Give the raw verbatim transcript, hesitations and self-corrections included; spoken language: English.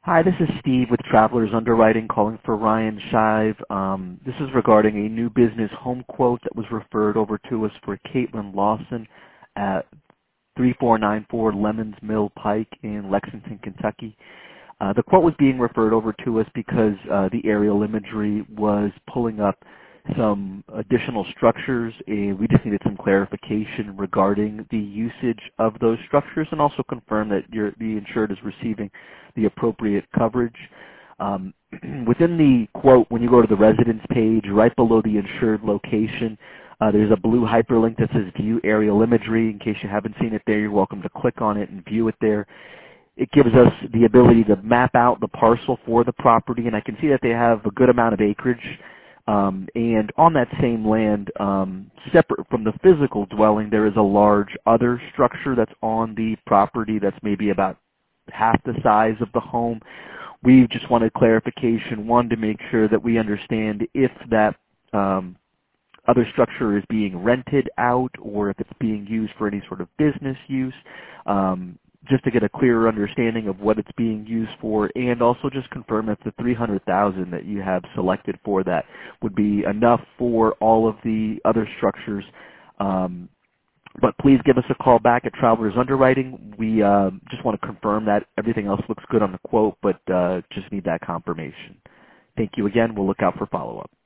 Hi, this is Steve with Travelers Underwriting calling for Ryan Shive. Um, this is regarding a new business home quote that was referred over to us for Caitlin Lawson at three four nine four Lemons Mill Pike in Lexington, Kentucky. Uh, the quote was being referred over to us because uh, the aerial imagery was pulling up some additional structures, and we just needed some clarification regarding the usage of those structures, and also confirm that your, the insured is receiving the appropriate coverage. Um, within the quote, when you go to the residence page, right below the insured location, uh, there's a blue hyperlink that says View Aerial Imagery. In case you haven't seen it there, you're welcome to click on it and view it there. It gives us the ability to map out the parcel for the property, and I can see that they have a good amount of acreage. Um, and on that same land, um, separate from the physical dwelling, there is a large other structure that's on the property that's maybe about half the size of the home. We just wanted clarification, one, to make sure that we understand if that um, other structure is being rented out or if it's being used for any sort of business use, um, just to get a clearer understanding of what it's being used for, and also just confirm if the three hundred thousand dollars that you have selected for that would be enough for all of the other structures. Um, but please give us a call back at Travelers Underwriting. We uh, just want to confirm that everything else looks good on the quote, but uh, just need that confirmation. Thank you again. We'll look out for follow-up.